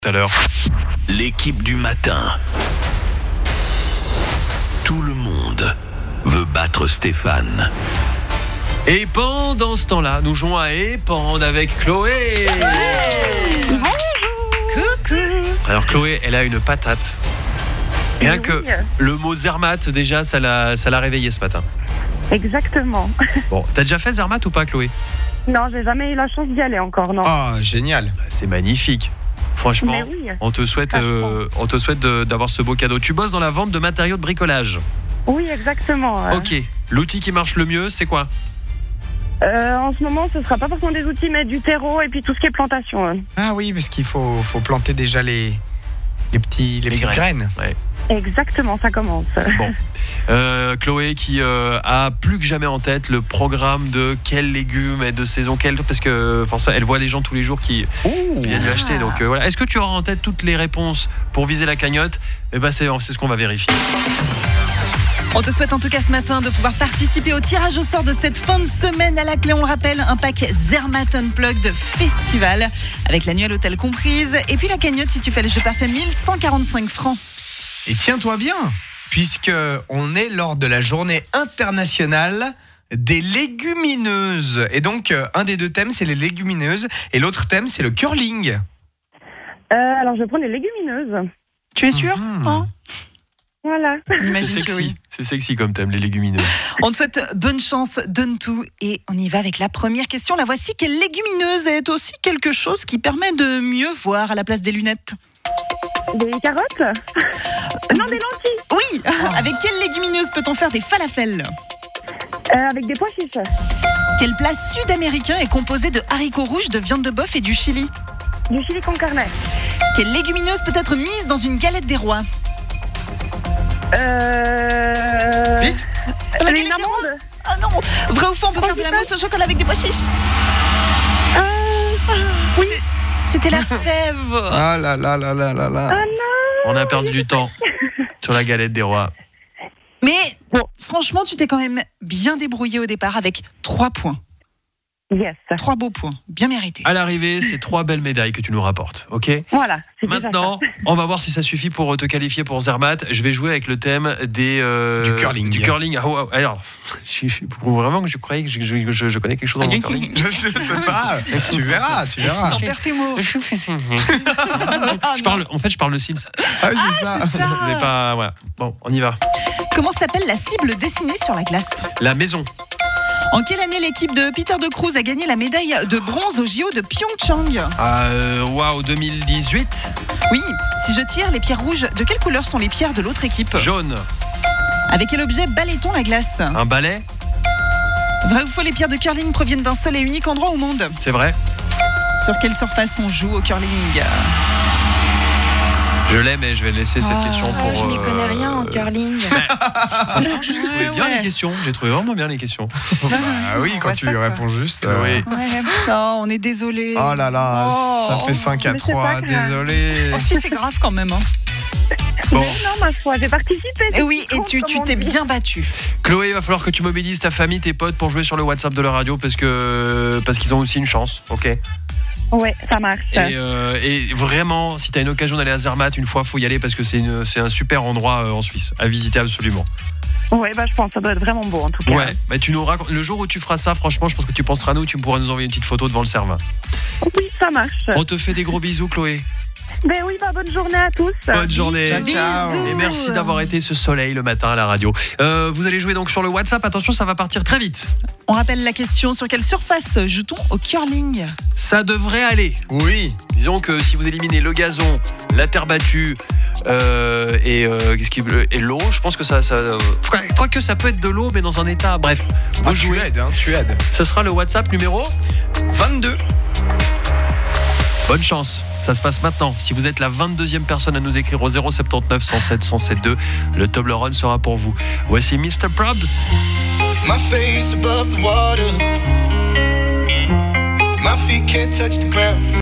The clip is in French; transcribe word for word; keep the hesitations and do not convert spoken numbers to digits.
Tout à l'heure. L'équipe du matin. Tout le monde veut battre Stéphane. Et pendant ce temps-là, nous jouons à Épande avec Chloé. Coucou. Alors Chloé, elle a une patate. Rien Oui. que le mot Zermatt, déjà, ça l'a, ça l'a réveillée ce matin. Exactement. Bon, t'as déjà fait Zermatt ou pas, Chloé? Non, j'ai jamais eu la chance d'y aller encore, non. Oh, génial. C'est magnifique. Franchement, Mais oui. on te souhaite, euh, on te souhaite de- d'avoir ce beau cadeau. Tu bosses dans la vente de matériaux de bricolage. Oui, exactement. euh. Ok. L'outil qui marche le mieux, c'est quoi? Euh, en ce moment, ce sera pas forcément des outils, mais du terreau et puis tout ce qui est plantation. euh. Ah oui, parce qu'il faut, faut planter déjà les, les, petits, les, Les petites graines. graines. Exactement, ça commence. Bon. Euh, Chloé qui euh, a plus que jamais en tête le programme de quels légumes et de saison quel, parce que forcément elle voit les gens tous les jours qui Ouh. viennent lui acheter. Donc euh, voilà. Est-ce que tu auras en tête toutes les réponses pour viser la cagnotte? Eh ben c'est, c'est ce qu'on va vérifier. On te souhaite en tout cas ce matin de pouvoir participer au tirage au sort de cette fin de semaine. À la clé, on le rappelle, un pack Zermatt Unplugged Festival avec l'annuel hôtel comprise. Et puis la cagnotte, si tu fais le jeu parfait, mille cent quarante-cinq francs. Et tiens-toi bien, puisque on est lors de la journée internationale des légumineuses. Et donc, euh, un des deux thèmes, c'est les légumineuses. Et l'autre thème, c'est le curling. Euh, alors, je vais prendre les légumineuses. Tu es sûr Mhm. hein Voilà. C'est Imagine que sexy. oui. C'est sexy comme thème, les légumineux. On te souhaite bonne chance, donne tout. Et on y va avec la première question. La voici. Quelle légumineuse est aussi quelque chose qui permet de mieux voir à la place des lunettes? Des carottes Non, des lentilles. Oui. Avec quelle légumineuse peut-on faire des falafels? Euh, avec des pois chiches. Quel plat sud-américain est composé de haricots rouges, de viande de bœuf et du chili? Du chili con carne. Quelle légumineuse peut être mise dans une galette des rois? Euh... Vite. Dans la Une galette des rois? amande. Ah non. Vrai ou faux, on peut Oh, faire de la putain. mousse au chocolat avec des pois chiches? Euh... Oui. C'est- C'était la fève. Ah là là là là là là. Ah non. On a perdu du temps sur la galette des rois. Mais Bon. franchement, tu t'es quand même bien débrouillé au départ avec trois points. Yes. Trois beaux points. Bien mérités. À l'arrivée, c'est trois belles médailles que tu nous rapportes. Ok? Voilà. c'est déjà Maintenant, on va voir si ça suffit pour te qualifier pour Zermatt. Je vais jouer avec le thème des euh, Du curling. Du curling. Ah, ouais, alors, je, je, vraiment que je croyais que je, je, je, je connais quelque chose dans le curling. Je, je sais pas. Tu verras, tu verras. T'en perds tes mots. Je parle, en fait, je parle de Sims. Ah oui, c'est ça. c'est ça. C'est pas, voilà. Bon, on y va. Comment s'appelle la cible dessinée sur la glace? La maison. En quelle année l'équipe de Peter de Cruz a gagné la médaille de bronze au J O de Pyeongchang? Euh, Waouh, deux mille dix-huit. Oui, si je tire les pierres rouges, de quelle couleur sont les pierres de l'autre équipe? Jaune. Avec quel objet balaie-t-on la glace? Un balai. Vrai ou faux, les pierres de curling proviennent d'un seul et unique endroit au monde? C'est vrai. Sur quelle surface on joue au curling? Je l'ai, mais je vais laisser cette Ah, question pour. Ah, je m'y euh, connais rien en curling. Franchement, j'ai trouvé bien Ouais. les questions. J'ai trouvé vraiment bien les questions. Bah oui, On quand voit tu ça, lui quoi. réponds juste. Oui. euh, Ouais. Non, on est désolé. Oh là là, Oh. ça fait cinq à Mais c'est trois. pas grave. Désolé. Oh, si, c'est grave quand même. Hein. Bon. Mais non, ma foi, j'ai participé. Et oui, et tu, Comme tu on t'es dit. bien battu. Chloé, il va falloir que tu mobilises ta famille, tes potes pour jouer sur le WhatsApp de la radio parce que parce qu'ils ont aussi une chance, ok? Et, Ouais, ça marche. euh, et vraiment, si tu as une occasion d'aller à Zermatt une fois, faut y aller parce que c'est une, c'est un super endroit euh, en Suisse à visiter absolument. Ouais, bah je pense, ça doit être vraiment beau en tout cas. Ouais, bah, tu nous racontes le jour où tu feras ça. Franchement, je pense que tu penseras à nous. Tu pourras nous envoyer une petite photo devant le Cervin. Oui, ça marche. On te fait des gros bisous, Chloé. Ben oui, bah bonne journée à tous. Bonne journée. Ciao, ciao. Bisous. Et merci d'avoir été ce soleil le matin à la radio. Euh, vous allez jouer donc sur le WhatsApp. Attention, ça va partir très vite. On rappelle la question, sur quelle surface joue-t-on au curling? Ça devrait aller. Oui. Disons que si vous éliminez le gazon, la terre battue euh, et, euh, qu'est-ce qui, et l'eau, je pense que ça... ça euh, quoique ça peut être de l'eau, mais dans un état... Bref, vous Ah, tu jouez. aides, hein, tu aides. Ce sera le WhatsApp numéro. vingt-deux. Bonne chance, ça se passe maintenant. Si vous êtes la vingt-deuxième personne à nous écrire au zéro sept neuf, cent sept, cent sept deux, le Toblerone sera pour vous. Voici mister Probs. My face above the water. My feet can't touch the ground.